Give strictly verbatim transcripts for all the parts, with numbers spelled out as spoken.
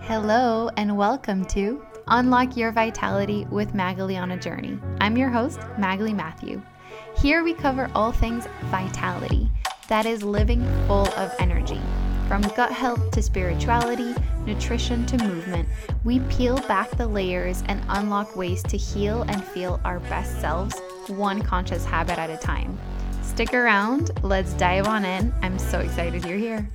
Hello and welcome to Unlock Your Vitality with Magali on a Journey. I'm your host, Magali Matthew. Here we cover all things vitality, that is living full of energy. From gut health to spirituality, nutrition to movement, we peel back the layers and unlock ways to heal and feel our best selves, one conscious habit at a time. Stick around, let's dive on in. I'm so excited you're here.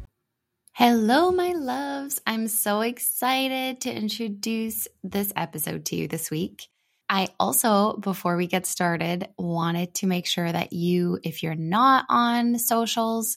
Hello, my loves. I'm so excited to introduce this episode to you this week. I also, before we get started, wanted to make sure that you, if you're not on socials,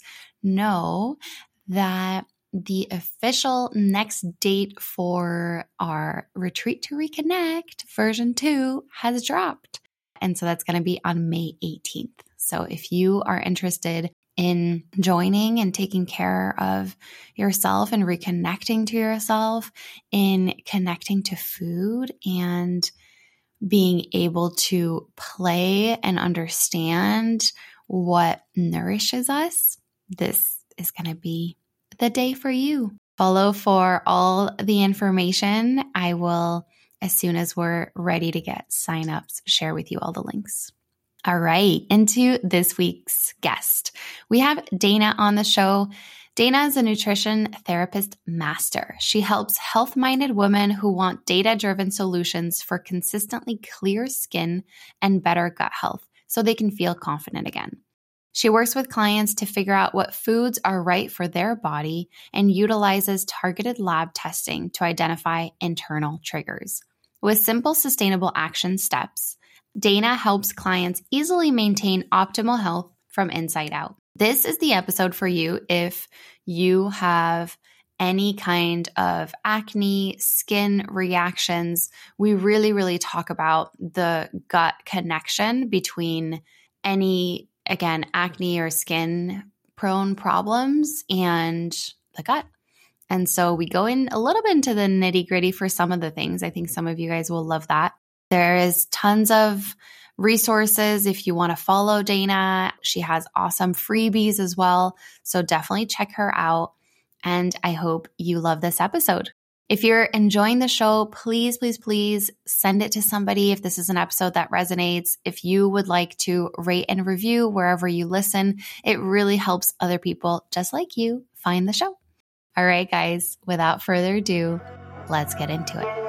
know that the official next date for our Retreat to Reconnect version two has dropped. And so that's going to be on May eighteenth. So if you are interested in joining and taking care of yourself and reconnecting to yourself, in connecting to food and being able to play and understand what nourishes us, this is going to be the day for you. Follow for all the information. I will, as soon as we're ready to get signups, share with you all the links. All right, into this week's guest. We have Dana on the show. Dana is a nutrition therapist master. She helps health-minded women who want data-driven solutions for consistently clear skin and better gut health so they can feel confident again. She works with clients to figure out what foods are right for their body and utilizes targeted lab testing to identify internal triggers. With simple, sustainable action steps, Dana helps clients easily maintain optimal health from inside out. This is the episode for you if you have any kind of acne, skin reactions. We really, really talk about the gut connection between any, again, acne or skin prone problems and the gut. And so we go in a little bit into the nitty gritty for some of the things. I think some of you guys will love that. There is tons of resources if you want to follow Dana. She has awesome freebies as well. So definitely check her out. And I hope you love this episode. If you're enjoying the show, please, please, please send it to somebody if this is an episode that resonates. If you would like to rate and review wherever you listen, it really helps other people just like you find the show. All right, guys, without further ado, let's get into it.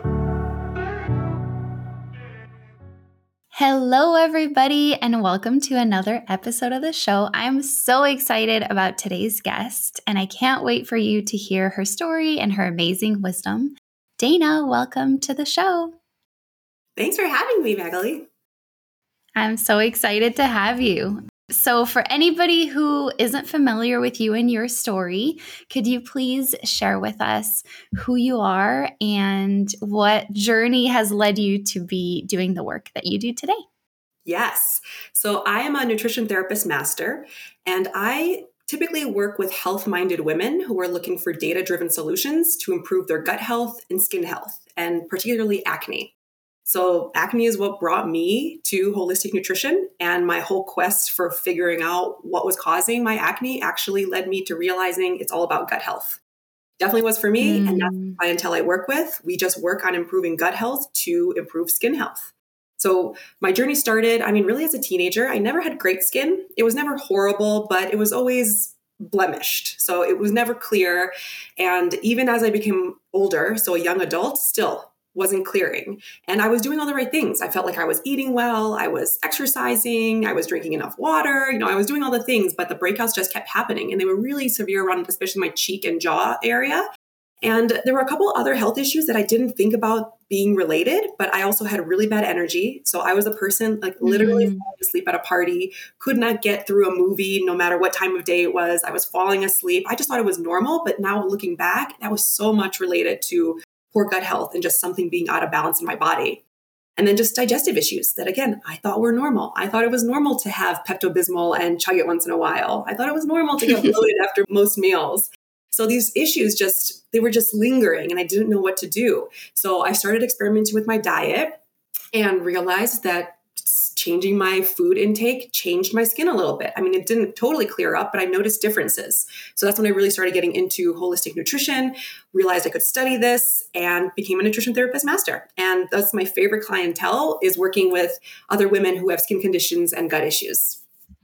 Hello, everybody, and welcome to another episode of the show. I'm so excited about today's guest, and I can't wait for you to hear her story and her amazing wisdom. Dana, welcome to the show. Thanks for having me, Magali. I'm so excited to have you. So for anybody who isn't familiar with you and your story, could you please share with us who you are and what journey has led you to be doing the work that you do today? Yes. So I am a nutrition therapist master, and I typically work with health-minded women who are looking for data-driven solutions to improve their gut health and skin health, and particularly acne. So acne is what brought me to holistic nutrition, and my whole quest for figuring out what was causing my acne actually led me to realizing it's all about gut health. Definitely was for me, mm. and that's the clientele I work with. We just work on improving gut health to improve skin health. So my journey started, I mean, really as a teenager. I never had great skin. It was never horrible, but it was always blemished. So it was never clear. And even as I became older, so a young adult, still wasn't clearing. And I was doing all the right things. I felt like I was eating well. I was exercising. I was drinking enough water. You know, I was doing all the things, but the breakouts just kept happening. And they were really severe around, especially my cheek and jaw area. And there were a couple other health issues that I didn't think about being related, but I also had really bad energy. So I was a person like literally mm-hmm. falling asleep at a party, could not get through a movie, no matter what time of day it was. I was falling asleep. I just thought it was normal. But now looking back, that was so much related to poor gut health and just something being out of balance in my body. And then just digestive issues that, again, I thought were normal. I thought it was normal to have Pepto-Bismol and chug it once in a while. I thought it was normal to get bloated after most meals. So these issues just, they were just lingering and I didn't know what to do. So I started experimenting with my diet and realized that changing my food intake changed my skin a little bit. I mean, it didn't totally clear up, but I noticed differences. So that's when I really started getting into holistic nutrition, realized I could study this, and became a nutrition therapist master. And that's my favorite clientele, is working with other women who have skin conditions and gut issues.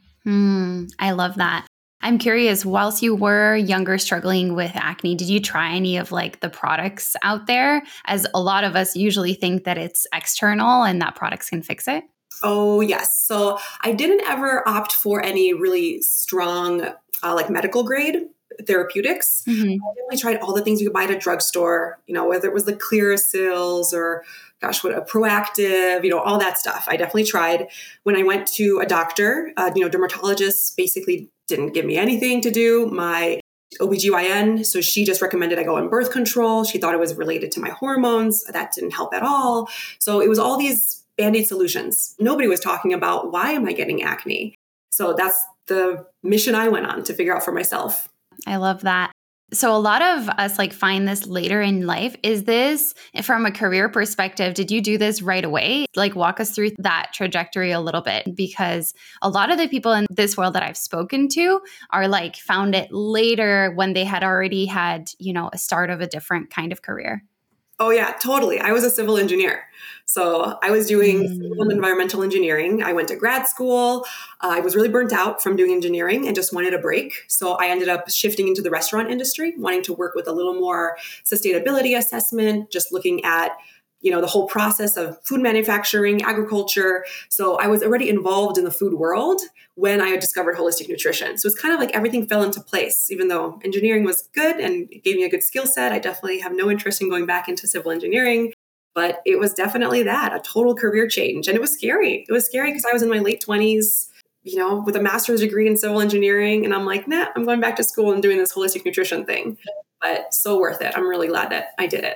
Mm, I love that. I'm curious, whilst you were younger struggling with acne, did you try any of like the products out there? As a lot of us usually think that it's external and that products can fix it. Oh, yes. So I didn't ever opt for any really strong, uh, like medical grade therapeutics. Mm-hmm. I definitely tried all the things you could buy at a drugstore, you know, whether it was the Clearasil or gosh, what a Proactive, you know, all that stuff. I definitely tried. When I went to a doctor, uh, you know, dermatologist basically didn't give me anything to do. My O B G Y N, so she just recommended I go on birth control. She thought it was related to my hormones. That didn't help at all. So it was all these Band-Aid solutions. Nobody was talking about, why am I getting acne? So that's the mission I went on to figure out for myself. I love that. So a lot of us like find this later in life. Is this from a career perspective? Did you do this right away? Like walk us through that trajectory a little bit, because a lot of the people in this world that I've spoken to are like found it later when they had already had, you know, a start of a different kind of career. Oh yeah, totally. I was a civil engineer. So I was doing Mm. civil and environmental engineering. I went to grad school. Uh, I was really burnt out from doing engineering and just wanted a break. So I ended up shifting into the restaurant industry, wanting to work with a little more sustainability assessment, just looking at, you know, the whole process of food manufacturing, agriculture. So I was already involved in the food world when I had discovered holistic nutrition. So it's kind of like everything fell into place. Even though engineering was good and it gave me a good skill set, I definitely have no interest in going back into civil engineering. But it was definitely that, a total career change. And it was scary. It was scary because I was in my late twenties, you know, with a master's degree in civil engineering. And I'm like, nah, I'm going back to school and doing this holistic nutrition thing. But so worth it. I'm really glad that I did it.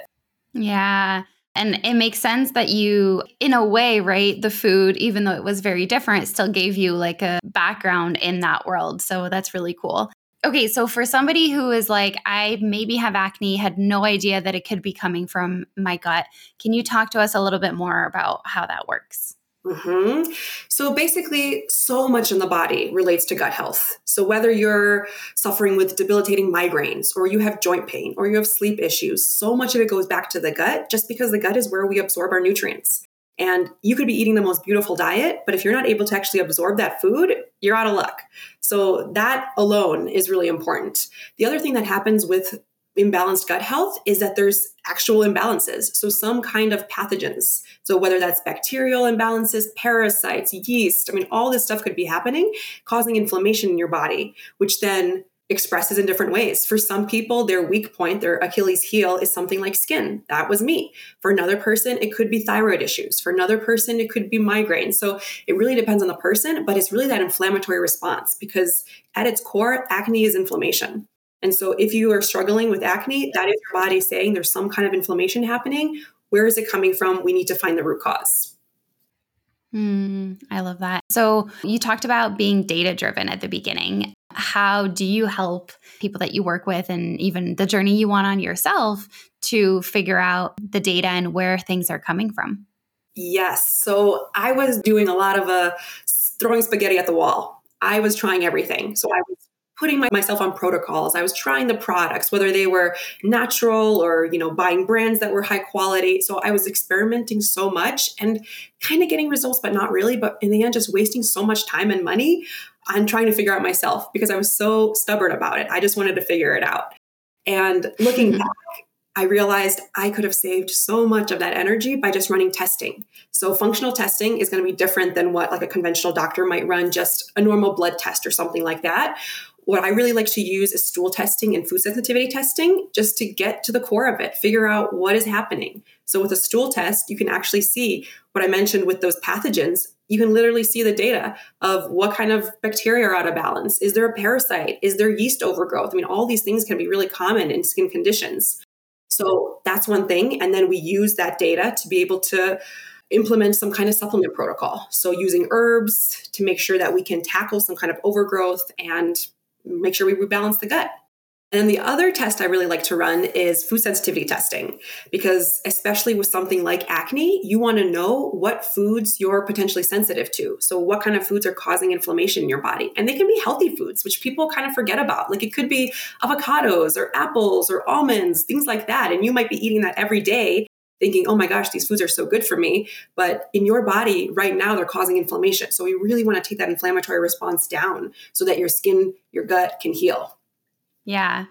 Yeah. And it makes sense that you, in a way, right, the food, even though it was very different, still gave you like a background in that world. So that's really cool. Okay, so for somebody who is like, I maybe have acne, had no idea that it could be coming from my gut, can you talk to us a little bit more about how that works? Mm-hmm. So basically, so much in the body relates to gut health. So whether you're suffering with debilitating migraines, or you have joint pain, or you have sleep issues, so much of it goes back to the gut, just because the gut is where we absorb our nutrients. And you could be eating the most beautiful diet, but if you're not able to actually absorb that food, you're out of luck. So that alone is really important. The other thing that happens with imbalanced gut health is that there's actual imbalances. So some kind of pathogens. So whether that's bacterial imbalances, parasites, yeast, I mean, all this stuff could be happening, causing inflammation in your body, which then expresses in different ways. For some people, their weak point, their Achilles heel, is something like skin. That was me. For another person, it could be thyroid issues. For another person, it could be migraine. So it really depends on the person, but it's really that inflammatory response, because at its core, acne is inflammation. And so if you are struggling with acne, that is your body saying there's some kind of inflammation happening. Where is it coming from? We need to find the root cause. Mm, I love that. So you talked about being data-driven at the beginning. How do you help people that you work with, and even the journey you want on yourself, to figure out the data and where things are coming from? Yes. So I was doing a lot of uh, throwing spaghetti at the wall. I was trying everything. So I was putting my, myself on protocols. I was trying the products, whether they were natural or, you know, buying brands that were high quality. So I was experimenting so much and kind of getting results, but not really. But in the end, just wasting so much time and money on trying to figure out myself, because I was so stubborn about it. I just wanted to figure it out. And looking back, I realized I could have saved so much of that energy by just running testing. So functional testing is going to be different than what like a conventional doctor might run, just a normal blood test or something like that. What I really like to use is stool testing and food sensitivity testing, just to get to the core of it, figure out what is happening. So with a stool test, you can actually see what I mentioned with those pathogens. You can literally see the data of what kind of bacteria are out of balance. Is there a parasite? Is there yeast overgrowth? I mean, all these things can be really common in skin conditions. So that's one thing. And then we use that data to be able to implement some kind of supplement protocol. So using herbs to make sure that we can tackle some kind of overgrowth and make sure we rebalance the gut. And then the other test I really like to run is food sensitivity testing, because especially with something like acne, you want to know what foods you're potentially sensitive to. So what kind of foods are causing inflammation in your body? And they can be healthy foods, which people kind of forget about. Like it could be avocados or apples or almonds, things like that. And you might be eating that every day thinking, oh my gosh, these foods are so good for me. But in your body right now, they're causing inflammation. So we really want to take that inflammatory response down so that your skin, your gut can heal. Yeah.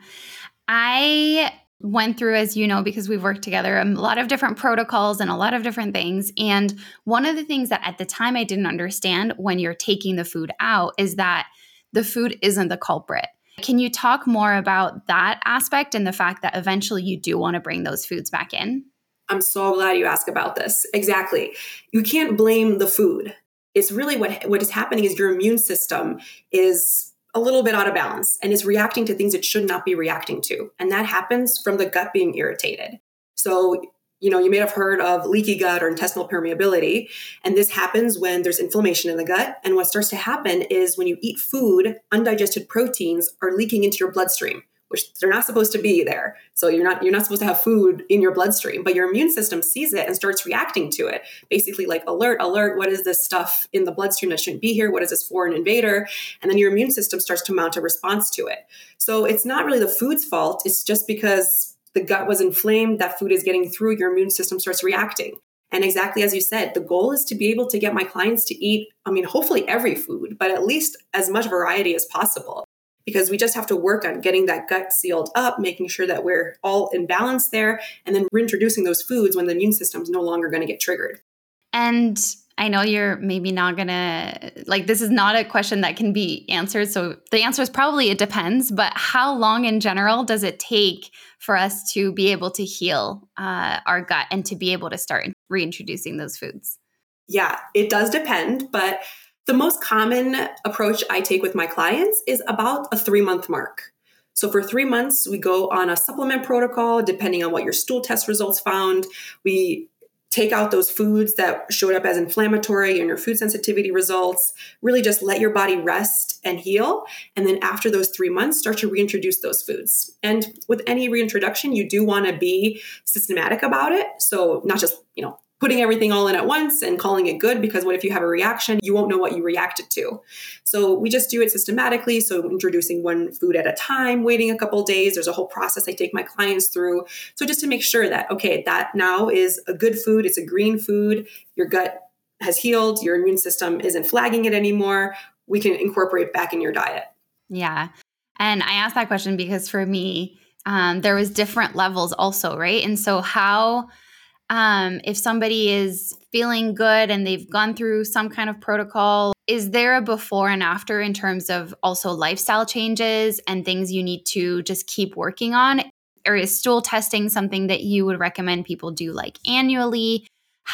I went through, as you know, because we've worked together, a lot of different protocols and a lot of different things. And one of the things that at the time I didn't understand when you're taking the food out is that the food isn't the culprit. Can you talk more about that aspect and the fact that eventually you do want to bring those foods back in? I'm so glad you asked about this. Exactly. You can't blame the food. It's really what, what is happening is your immune system is a little bit out of balance and is reacting to things it should not be reacting to. And that happens from the gut being irritated. So, you know, you may have heard of leaky gut or intestinal permeability. And this happens when there's inflammation in the gut. And what starts to happen is when you eat food, undigested proteins are leaking into your bloodstream, which they're not supposed to be there. So you're not you're not supposed to have food in your bloodstream, but your immune system sees it and starts reacting to it. Basically like alert, alert, what is this stuff in the bloodstream that shouldn't be here? What is this foreign invader? And then your immune system starts to mount a response to it. So it's not really the food's fault. It's just because the gut was inflamed, that food is getting through, your immune system starts reacting. And exactly as you said, the goal is to be able to get my clients to eat, I mean, hopefully every food, but at least as much variety as possible. Because we just have to work on getting that gut sealed up, making sure that we're all in balance there, and then reintroducing those foods when the immune system is no longer going to get triggered. And I know you're maybe not going to, like, this is not a question that can be answered. So the answer is probably it depends. But how long in general does it take for us to be able to heal uh, our gut and to be able to start reintroducing those foods? Yeah, it does depend. But the most common approach I take with my clients is about a three month mark. So for three months, we go on a supplement protocol, depending on what your stool test results found. We take out those foods that showed up as inflammatory in your food sensitivity results, really just let your body rest and heal. And then after those three months, start to reintroduce those foods. And with any reintroduction, you do want to be systematic about it. So not just, you know, putting everything all in at once and calling it good, because what if you have a reaction? You won't know what you reacted to. So we just do it systematically. So introducing one food at a time, waiting a couple of days. There's a whole process I take my clients through. So just to make sure that, okay, that now is a good food. It's a green food. Your gut has healed. Your immune system isn't flagging it anymore. We can incorporate back in your diet. Yeah. And I asked that question because for me, um, there was different levels also, right? And so how... Um, if somebody is feeling good and they've gone through some kind of protocol, is there a before and after in terms of also lifestyle changes and things you need to just keep working on? Or is stool testing something that you would recommend people do like annually?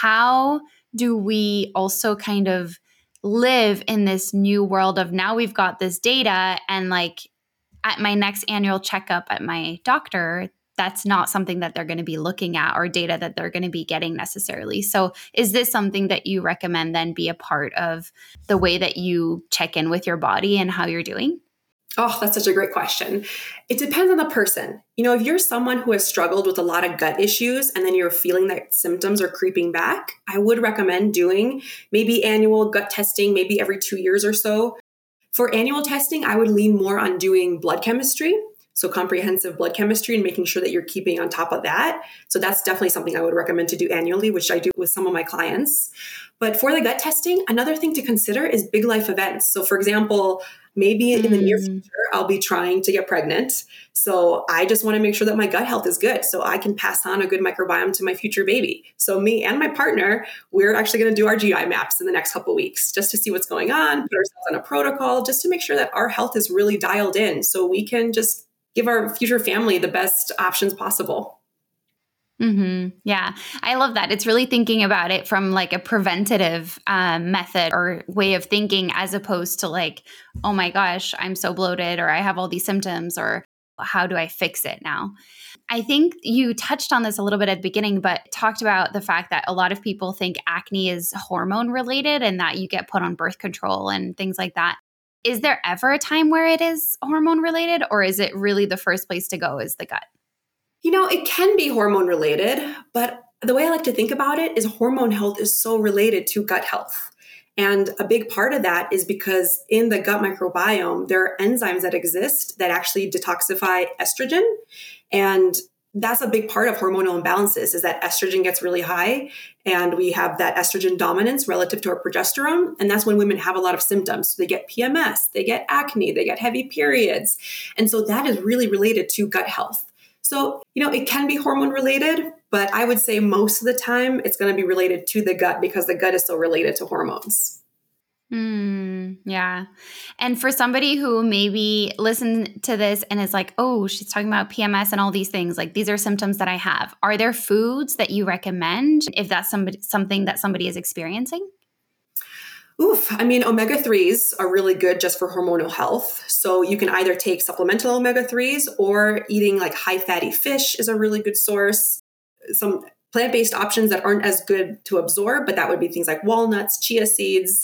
How do we also kind of live in this new world of now we've got this data and like at my next annual checkup at my doctor, that's not something that they're going to be looking at or data that they're going to be getting necessarily. So is this something that you recommend then be a part of the way that you check in with your body and how you're doing? Oh, that's such a great question. It depends on the person. You know, if you're someone who has struggled with a lot of gut issues and then you're feeling that symptoms are creeping back, I would recommend doing maybe annual gut testing, maybe every two years or so. For annual testing, I would lean more on doing blood chemistry. So comprehensive blood chemistry and making sure that you're keeping on top of that. So that's definitely something I would recommend to do annually, which I do with some of my clients. But for the gut testing, another thing to consider is big life events. So for example, maybe in the near future, I'll be trying to get pregnant. So I just want to make sure that my gut health is good so I can pass on a good microbiome to my future baby. So me and my partner, we're actually going to do our G I maps in the next couple of weeks just to see what's going on, put ourselves on a protocol, just to make sure that our health is really dialed in so we can just give our future family the best options possible. Mm-hmm. Yeah, I love that. It's really thinking about it from like a preventative um, method or way of thinking as opposed to like, oh my gosh, I'm so bloated or I have all these symptoms or how do I fix it now? I think you touched on this a little bit at the beginning, but talked about the fact that a lot of people think acne is hormone related and that you get put on birth control and things like that. Is there ever a time where it is hormone related, or is it really the first place to go is the gut? You know, it can be hormone related, but the way I like to think about it is hormone health is so related to gut health. And a big part of that is because in the gut microbiome, there are enzymes that exist that actually detoxify estrogen. And that's a big part of hormonal imbalances is that estrogen gets really high and we have that estrogen dominance relative to our progesterone. And that's when women have a lot of symptoms. So they get P M S, they get acne, they get heavy periods. And so that is really related to gut health. So, you know, it can be hormone related, but I would say most of the time it's going to be related to the gut because the gut is so related to hormones. Mm, yeah. And for somebody who maybe listened to this and is like, oh, she's talking about P M S and all these things, like these are symptoms that I have. Are there foods that you recommend if that's somebody, something that somebody is experiencing? Oof. I mean, omega threes are really good just for hormonal health. So you can either take supplemental omega threes or eating like high fatty fish is a really good source. Some plant-based options that aren't as good to absorb, but that would be things like walnuts, chia seeds.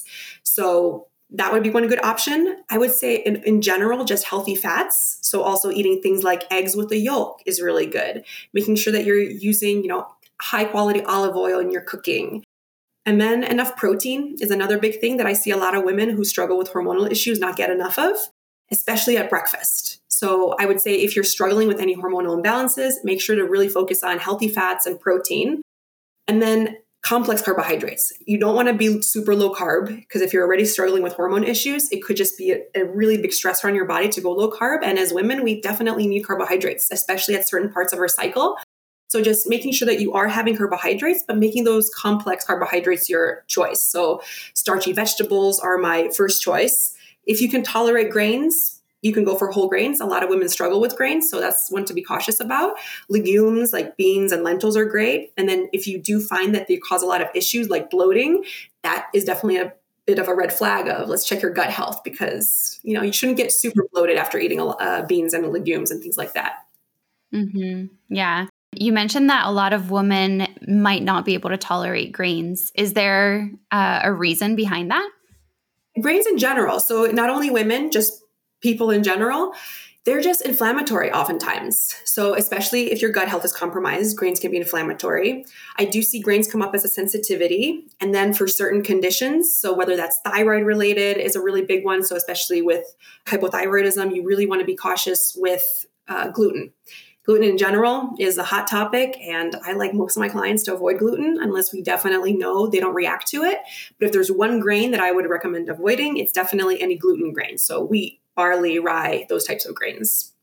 So that would be one good option. I would say in, in general, just healthy fats. So also eating things like eggs with the yolk is really good. Making sure that you're using, you know, high quality olive oil in your cooking. And then enough protein is another big thing that I see a lot of women who struggle with hormonal issues not get enough of, especially at breakfast. So I would say if you're struggling with any hormonal imbalances, make sure to really focus on healthy fats and protein. And then complex carbohydrates. You don't want to be super low carb because if you're already struggling with hormone issues, it could just be a, a really big stressor on your body to go low carb. And as women, we definitely need carbohydrates, especially at certain parts of our cycle. So just making sure that you are having carbohydrates, but making those complex carbohydrates your choice. So starchy vegetables are my first choice. If you can tolerate grains, you can go for whole grains. A lot of women struggle with grains, so that's one to be cautious about. Legumes like beans and lentils are great. And then if you do find that they cause a lot of issues like bloating, that is definitely a bit of a red flag of let's check your gut health because, you know, you shouldn't get super bloated after eating uh, beans and legumes and things like that. Mm-hmm. Yeah. You mentioned that a lot of women might not be able to tolerate grains. Is there uh, a reason behind that? Grains in general. So not only women, just people in general, they're just inflammatory oftentimes. So especially if your gut health is compromised, grains can be inflammatory. I do see grains come up as a sensitivity. And then for certain conditions, so whether that's thyroid related is a really big one. So especially with hypothyroidism, you really want to be cautious with uh, gluten. Gluten in general is a hot topic, and I like most of my clients to avoid gluten unless we definitely know they don't react to it. But if there's one grain that I would recommend avoiding, it's definitely any gluten grain. So wheat, barley, rye, those types of grains.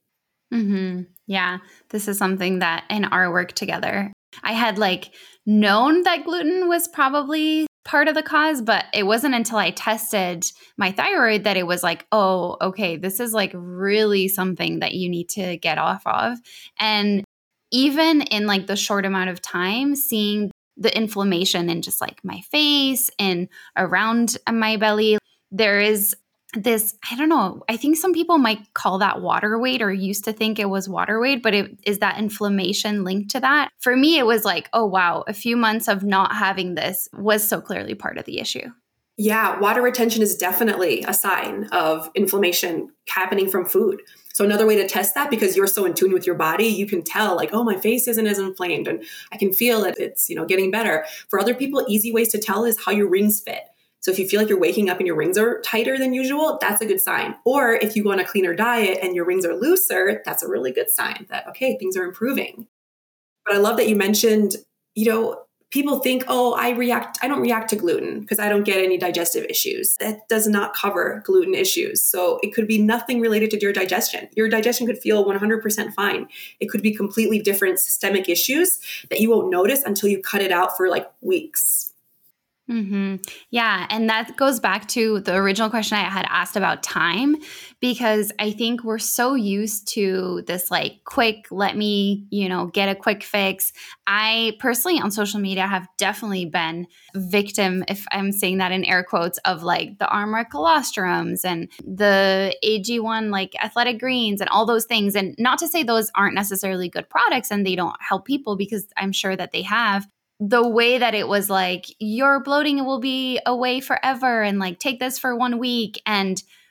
Mm-hmm. Yeah, this is something that in our work together, I had like known that gluten was probably part of the cause, but it wasn't until I tested my thyroid that it was like, oh, okay, this is like really something that you need to get off of. And even in like the short amount of time, seeing the inflammation in just like my face and around my belly, there is this, I don't know, I think some people might call that water weight or used to think it was water weight, but it, is that inflammation linked to that? For me, it was like, oh, wow, a few months of not having this was so clearly part of the issue. Yeah, water retention is definitely a sign of inflammation happening from food. So another way to test that, because you're so in tune with your body, you can tell like, oh, my face isn't as inflamed and I can feel that it's, you know, getting better. For other people, easy ways to tell is how your rings fit. So if you feel like you're waking up and your rings are tighter than usual, that's a good sign. Or if you go on a cleaner diet and your rings are looser, that's a really good sign that, okay, things are improving. But I love that you mentioned, you know, people think, oh, I react, I don't react to gluten because I don't get any digestive issues. That does not cover gluten issues. So it could be nothing related to your digestion. Your digestion could feel one hundred percent fine. It could be completely different systemic issues that you won't notice until you cut it out for like weeks. Mm-hmm. Yeah. And that goes back to the original question I had asked about time, because I think we're so used to this like quick, let me, you know, get a quick fix. I personally on social media have definitely been victim, if I'm saying that in air quotes, of like the Armour colostrums and the A G one, like athletic greens and all those things. And not to say those aren't necessarily good products and they don't help people, because I'm sure that they have. The way that it was like, your bloating will be away forever and like take this for one week. And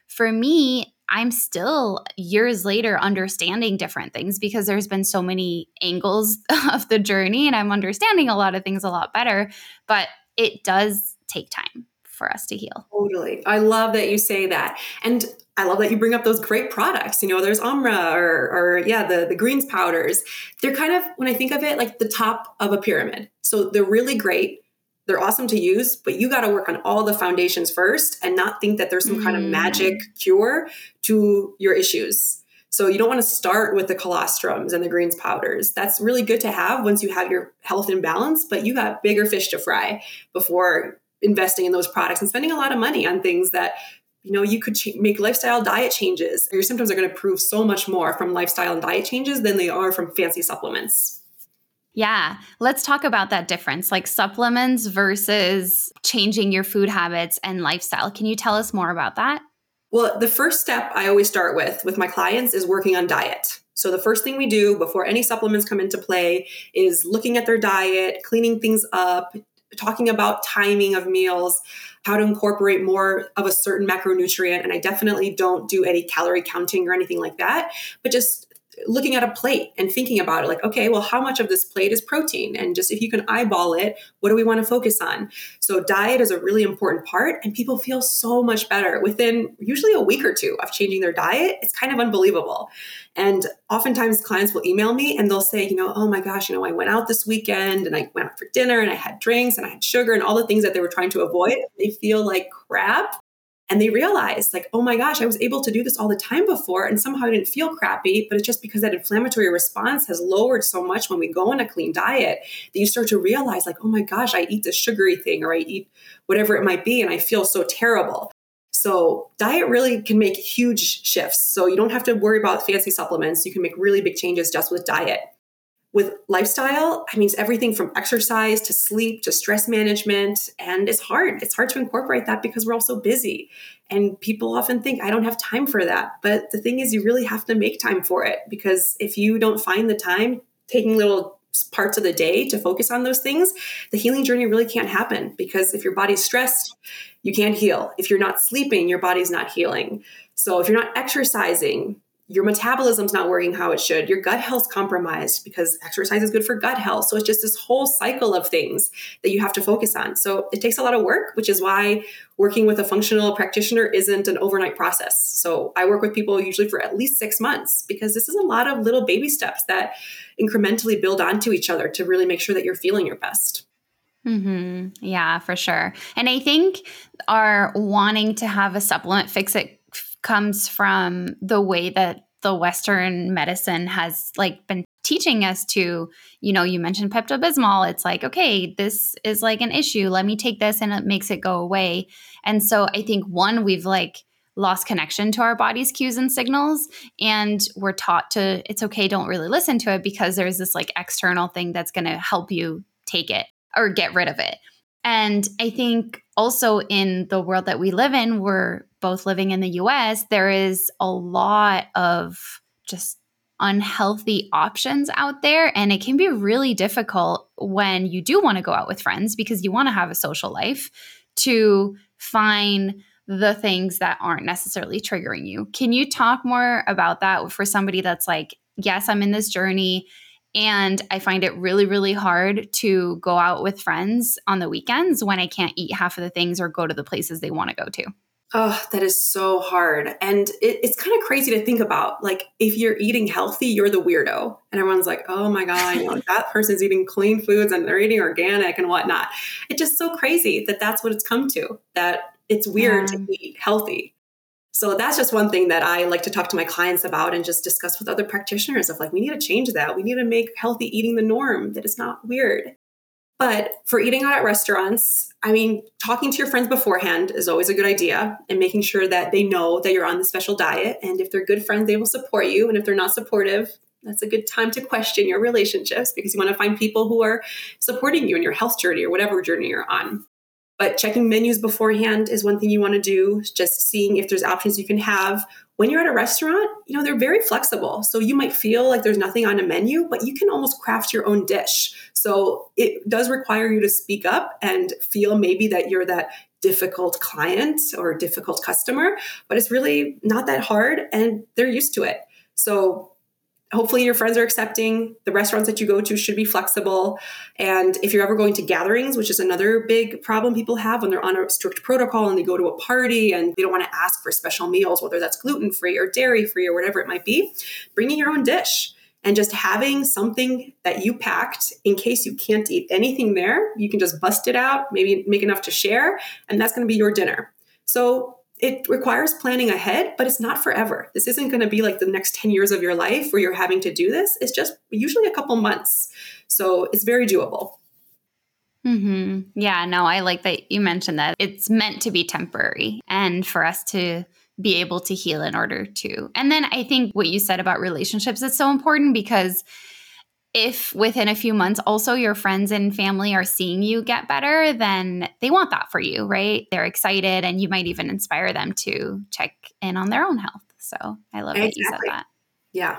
for me, I'm still years later understanding different things because there's been so many angles of the journey and I'm understanding a lot of things a lot better, but it does take time for us to heal. Totally. I love that you say that. And I love that you bring up those great products. You know, there's Umbra or, or yeah, the, the greens powders. They're kind of, when I think of it, like the top of a pyramid. So they're really great. They're awesome to use, but you got to work on all the foundations first and not think that there's some mm. kind of magic cure to your issues. So you don't want to start with the colostrums and the greens powders. That's really good to have once you have your health in balance, but you got bigger fish to fry before investing in those products and spending a lot of money on things that, you know, you could ch- make lifestyle diet changes. Your symptoms are going to improve so much more from lifestyle and diet changes than they are from fancy supplements. Yeah. Let's talk about that difference, like supplements versus changing your food habits and lifestyle. Can you tell us more about that? Well, the first step I always start with with my clients is working on diet. So the first thing we do before any supplements come into play is looking at their diet, cleaning things up, talking about timing of meals, how to incorporate more of a certain macronutrient. And I definitely don't do any calorie counting or anything like that, but just looking at a plate and thinking about it like, okay, well, how much of this plate is protein? And just if you can eyeball it, what do we want to focus on? So diet is a really important part and people feel so much better within usually a week or two of changing their diet. It's kind of unbelievable. And oftentimes clients will email me and they'll say, you know, oh my gosh, you know, I went out this weekend and I went out for dinner and I had drinks and I had sugar and all the things that they were trying to avoid. They feel like crap. And they realize like, oh my gosh, I was able to do this all the time before and somehow I didn't feel crappy, but it's just because that inflammatory response has lowered so much when we go on a clean diet that you start to realize like, oh my gosh, I eat this sugary thing or I eat whatever it might be and I feel so terrible. So diet really can make huge shifts. So you don't have to worry about fancy supplements. You can make really big changes just with diet. With lifestyle, I mean, it's everything from exercise to sleep to stress management. And it's hard. It's hard to incorporate that because we're all so busy. And people often think, I don't have time for that. But the thing is, you really have to make time for it because if you don't find the time, taking little parts of the day to focus on those things, the healing journey really can't happen because if your body's stressed, you can't heal. If you're not sleeping, your body's not healing. So if you're not exercising, your metabolism's not working how it should. Your gut health's compromised because exercise is good for gut health. So it's just this whole cycle of things that you have to focus on. So it takes a lot of work, which is why working with a functional practitioner isn't an overnight process. So I work with people usually for at least six months because this is a lot of little baby steps that incrementally build onto each other to really make sure that you're feeling your best. Mm-hmm. Yeah, for sure. And I think our wanting to have a supplement fix it comes from the way that the Western medicine has like been teaching us to, you know, you mentioned Pepto-Bismol. It's like, okay, this is like an issue. Let me take this and it makes it go away. And so I think one, we've like lost connection to our body's cues and signals. And we're taught to, it's okay, don't really listen to it because there's this like external thing that's going to help you take it or get rid of it. And I think also in the world that we live in, we're both living in the U S, there is a lot of just unhealthy options out there. And it can be really difficult when you do want to go out with friends because you want to have a social life to find the things that aren't necessarily triggering you. Can you talk more about that for somebody that's like, yes, I'm in this journey and I find it really, really hard to go out with friends on the weekends when I can't eat half of the things or go to the places they want to go to? Oh, that is so hard. And it, it's kind of crazy to think about. Like, if you're eating healthy, you're the weirdo. And everyone's like, oh my God, you know, that person's eating clean foods and they're eating organic and whatnot. It's just so crazy that that's what it's come to, that it's weird yeah. to eat healthy. So that's just one thing that I like to talk to my clients about and just discuss with other practitioners of like, we need to change that. We need to make healthy eating the norm, that it's not weird. But for eating out at restaurants, I mean, talking to your friends beforehand is always a good idea and making sure that they know that you're on the special diet. And if they're good friends, they will support you. And if they're not supportive, that's a good time to question your relationships because you want to find people who are supporting you in your health journey or whatever journey you're on. But checking menus beforehand is one thing you want to do, just seeing if there's options you can have. When you're at a restaurant, you know, they're very flexible. So you might feel like there's nothing on a menu, but you can almost craft your own dish. So it does require you to speak up and feel maybe that you're that difficult client or difficult customer, but it's really not that hard and they're used to it. So hopefully your friends are accepting. The restaurants that you go to should be flexible. And if you're ever going to gatherings, which is another big problem people have when they're on a strict protocol and they go to a party and they don't want to ask for special meals, whether that's gluten-free or dairy-free or whatever it might be, bringing your own dish and just having something that you packed in case you can't eat anything there, you can just bust it out, maybe make enough to share, and that's going to be your dinner. So it requires planning ahead, but it's not forever. This isn't going to be like the next ten years of your life where you're having to do this. It's just usually a couple months. So it's very doable. Mm-hmm. Yeah, no, I like that you mentioned that. It's meant to be temporary and for us to be able to heal in order to. And then I think what you said about relationships is so important, because if within a few months also your friends and family are seeing you get better, then they want that for you, right? They're excited, and you might even inspire them to check in on their own health. So I love Exactly. that you said that. Yeah.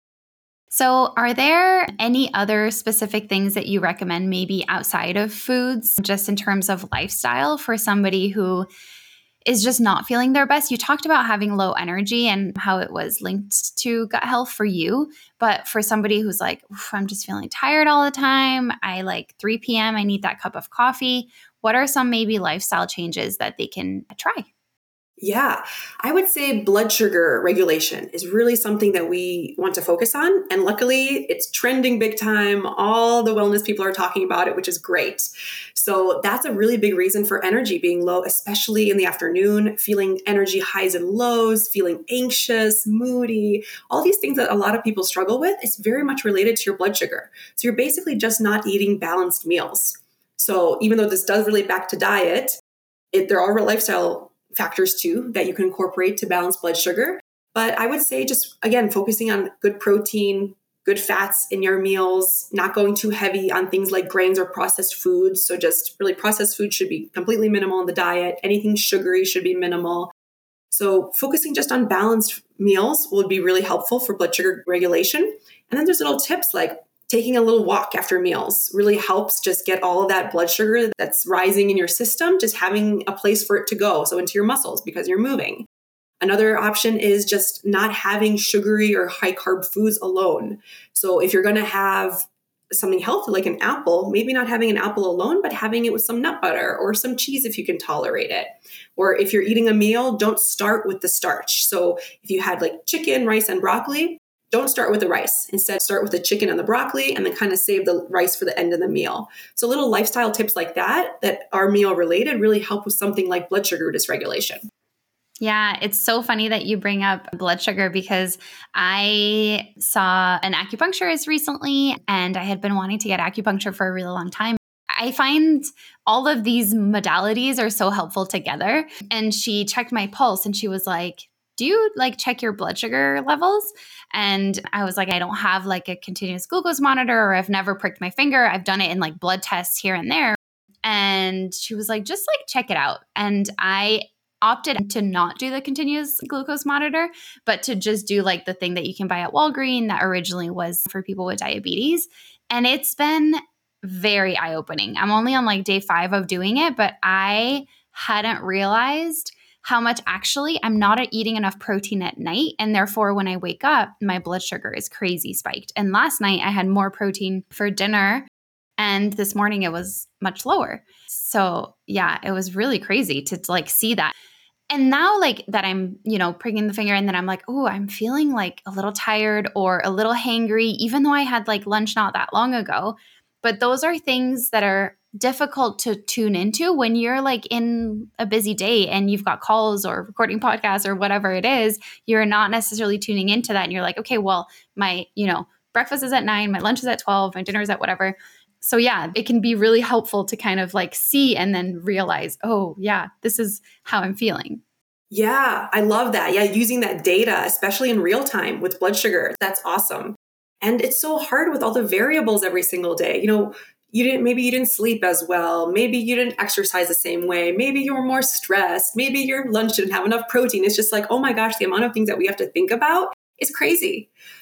So are there any other specific things that you recommend, maybe outside of foods, just in terms of lifestyle for somebody who is just not feeling their best? You talked about having low energy and how it was linked to gut health for you. But for somebody who's like, I'm just feeling tired all the time, I like three p.m., I need that cup of coffee. What are some maybe lifestyle changes that they can try? Yeah, I would say blood sugar regulation is really something that we want to focus on. And luckily, it's trending big time. All the wellness people are talking about it, which is great. So that's a really big reason for energy being low, especially in the afternoon, feeling energy highs and lows, feeling anxious, moody, all these things that a lot of people struggle with. It's very much related to your blood sugar. So you're basically just not eating balanced meals. So even though this does relate back to diet, it, there are lifestyle factors too that you can incorporate to balance blood sugar. But I would say just, again, focusing on good protein, good fats in your meals, not going too heavy on things like grains or processed foods. So just really processed food should be completely minimal in the diet. Anything sugary should be minimal. So focusing just on balanced meals would be really helpful for blood sugar regulation. And then there's little tips like taking a little walk after meals really helps just get all of that blood sugar that's rising in your system, just having a place for it to go. So into your muscles because you're moving. Another option is just not having sugary or high carb foods alone. So if you're going to have something healthy like an apple, maybe not having an apple alone, but having it with some nut butter or some cheese if you can tolerate it. Or if you're eating a meal, don't start with the starch. So if you had like chicken, rice, and broccoli, don't start with the rice. Instead, start with the chicken and the broccoli and then kind of save the rice for the end of the meal. So little lifestyle tips like that, that are meal related, really help with something like blood sugar dysregulation. Yeah, it's so funny that you bring up blood sugar, because I saw an acupuncturist recently and I had been wanting to get acupuncture for a really long time. I find all of these modalities are so helpful together. And she checked my pulse and she was like, do you like check your blood sugar levels? And I was like, I don't have like a continuous glucose monitor, or I've never pricked my finger. I've done it in like blood tests here and there. And she was like, just like check it out. And I opted to not do the continuous glucose monitor, but to just do like the thing that you can buy at Walgreens that originally was for people with diabetes. And it's been very eye-opening. I'm only on like day five of doing it, but I hadn't realized how much actually I'm not eating enough protein at night. And therefore, when I wake up, my blood sugar is crazy spiked. And last night I had more protein for dinner, and this morning it was much lower. So yeah, it was really crazy to, to like see that. And now like that I'm, you know, pricking the finger and then I'm like, oh, I'm feeling like a little tired or a little hangry, even though I had like lunch not that long ago. But those are things that are difficult to tune into when you're like in a busy day and you've got calls or recording podcasts or whatever it is. You're not necessarily tuning into that. And you're like, okay, well, my, you know, breakfast is at nine, my lunch is at twelve, my dinner is at whatever. So yeah, it can be really helpful to kind of like see and then realize, oh yeah, this is how I'm feeling. Yeah, I love that. Yeah, using that data, especially in real time with blood sugar, that's awesome. And it's so hard with all the variables every single day. You know, you didn't, maybe you didn't sleep as well. Maybe you didn't exercise the same way. Maybe you were more stressed. Maybe your lunch didn't have enough protein. It's just like, oh my gosh, the amount of things that we have to think about is crazy.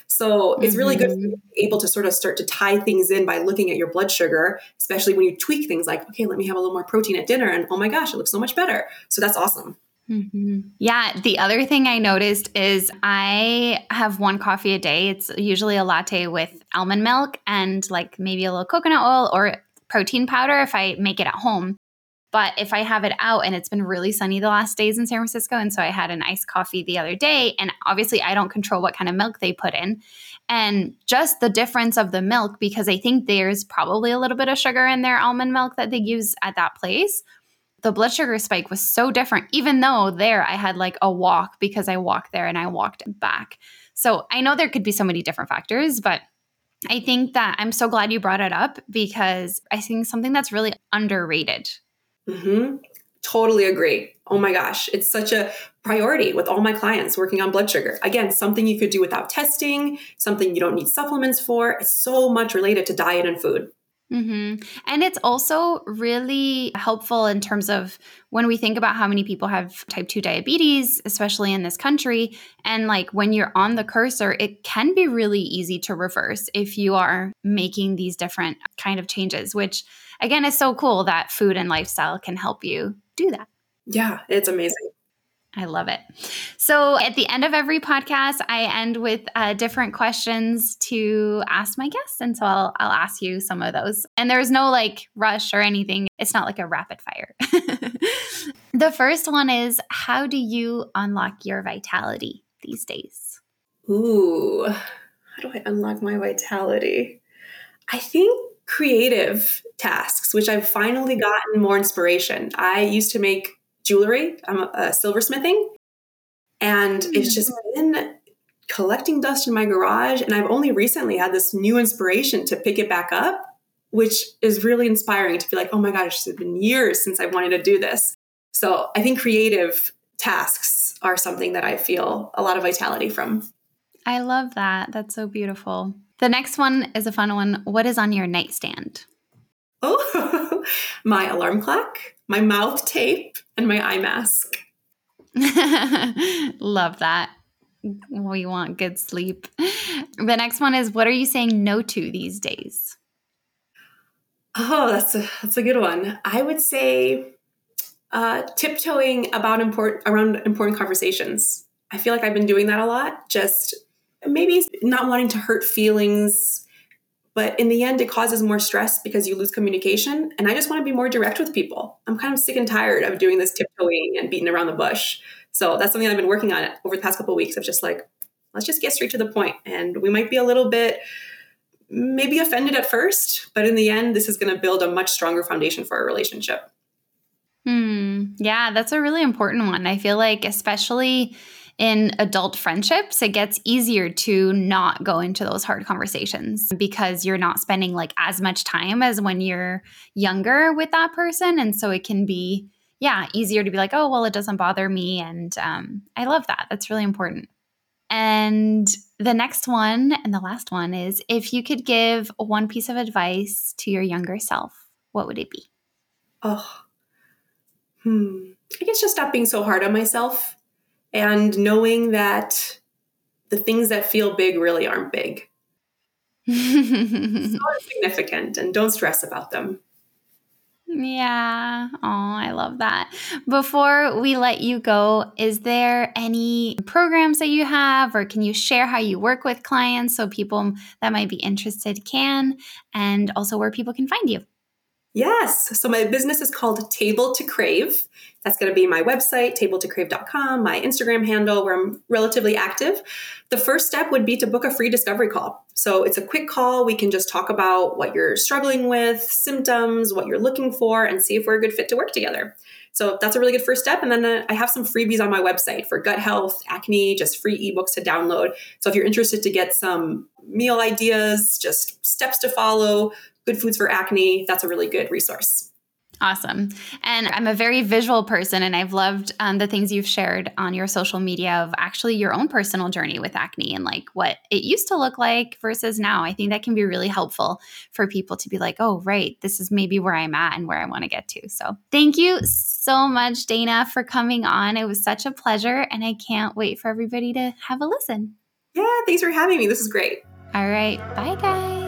So it's really good Mm-hmm. to be able to sort of start to tie things in by looking at your blood sugar, especially when you tweak things like, okay, let me have a little more protein at dinner. And oh my gosh, it looks so much better. So that's awesome. Mm-hmm. Yeah. The other thing I noticed is I have one coffee a day. It's usually a latte with almond milk and like maybe a little coconut oil or protein powder if I make it at home. But if I have it out, and it's been really sunny the last days in San Francisco, and so I had an iced coffee the other day, and obviously I don't control what kind of milk they put in. And just the difference of the milk, because I think there's probably a little bit of sugar in their almond milk that they use at that place. The blood sugar spike was so different, even though there I had like a walk because I walked there and I walked back. So I know there could be so many different factors, but I think that I'm so glad you brought it up because I think something that's really underrated. Mm-hmm. Totally agree. Oh my gosh. It's such a priority with all my clients working on blood sugar. Again, something you could do without testing, something you don't need supplements for. It's so much related to diet and food. Mm-hmm. And it's also really helpful in terms of when we think about how many people have type two diabetes, especially in this country. And like when you're on the cursor, it can be really easy to reverse if you are making these different kind of changes, which again is so cool that food and lifestyle can help you do that. Yeah, it's amazing. I love it. So at the end of every podcast, I end with uh, different questions to ask my guests. And so I'll, I'll ask you some of those. And there's no like rush or anything. It's not like a rapid fire. The first one is, how do you unlock your vitality these days? Ooh, how do I unlock my vitality? I think creative tasks, which I've finally gotten more inspiration. I used to make jewelry. I'm a, a silversmithing. And mm-hmm. it's just been collecting dust in my garage. And I've only recently had this new inspiration to pick it back up, which is really inspiring to be like, oh my gosh, it's been years since I wanted to do this. So I think creative tasks are something that I feel a lot of vitality from. I love that. That's so beautiful. The next one is a fun one. What is on your nightstand? Oh, my alarm clock, my mouth tape, and my eye mask. Love that. We want good sleep. The next one is, what are you saying no to these days? Oh, that's a, that's a good one. I would say uh, tiptoeing about important around important conversations. I feel like I've been doing that a lot. Just maybe not wanting to hurt feelings, but in the end, it causes more stress because you lose communication. And I just want to be more direct with people. I'm kind of sick and tired of doing this tiptoeing and beating around the bush. So that's something I've been working on over the past couple of weeks of just like, let's just get straight to the point. And we might be a little bit maybe offended at first, but in the end, this is going to build a much stronger foundation for our relationship. Hmm. Yeah, that's a really important one. I feel like especially in adult friendships, it gets easier to not go into those hard conversations because you're not spending like as much time as when you're younger with that person. And so it can be, yeah, easier to be like, oh, well, it doesn't bother me. And um, I love that. That's really important. And the next one and the last one is, if you could give one piece of advice to your younger self, what would it be? Oh, hmm. I guess just stop being so hard on myself. And knowing that the things that feel big really aren't big. It's not significant, and don't stress about them. Yeah. Oh, I love that. Before we let you go, is there any programs that you have, or can you share how you work with clients so people that might be interested can, and also where people can find you? Yes. So my business is called Table to Crave. That's going to be my website, table to crave dot com, my Instagram handle where I'm relatively active. The first step would be to book a free discovery call. So it's a quick call. We can just talk about what you're struggling with, symptoms, what you're looking for, and see if we're a good fit to work together. So that's a really good first step. And then uh, I have some freebies on my website for gut health, acne, just free ebooks to download. So if you're interested to get some meal ideas, just steps to follow, good foods for acne, that's a really good resource. Awesome. And I'm a very visual person, and I've loved um, the things you've shared on your social media of actually your own personal journey with acne and like what it used to look like versus now. I think that can be really helpful for people to be like, oh, right, this is maybe where I'm at and where I want to get to. So thank you so much, Dana, for coming on. It was such a pleasure, and I can't wait for everybody to have a listen. Yeah, thanks for having me. This is great. All right. Bye, guys.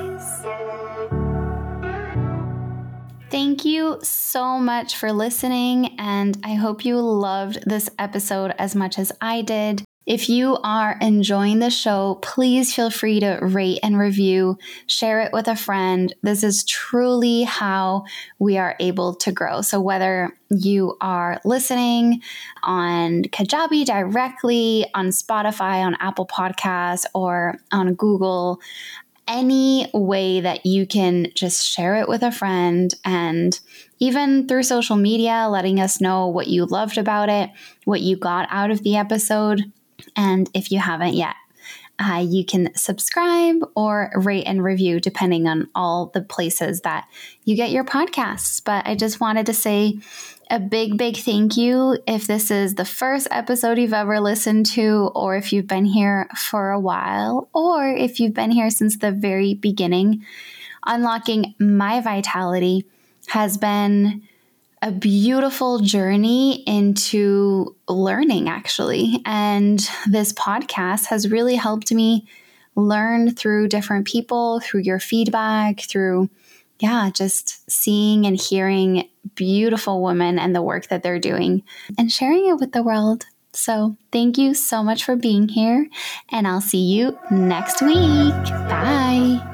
Thank you so much for listening, and I hope you loved this episode as much as I did. If you are enjoying the show, please feel free to rate and review, share it with a friend. This is truly how we are able to grow. So whether you are listening on Kajabi directly, on Spotify, on Apple Podcasts, or on Google, any way that you can just share it with a friend, and even through social media, letting us know what you loved about it, what you got out of the episode. And if you haven't yet, uh, you can subscribe or rate and review depending on all the places that you get your podcasts. But I just wanted to say a big, big thank you if this is the first episode you've ever listened to, or if you've been here for a while, or if you've been here since the very beginning. Unlocking My Vitality has been a beautiful journey into learning, actually. And this podcast has really helped me learn through different people, through your feedback, through, yeah, just seeing and hearing beautiful women and the work that they're doing and sharing it with the world. So thank you so much for being here, and I'll see you next week. Bye.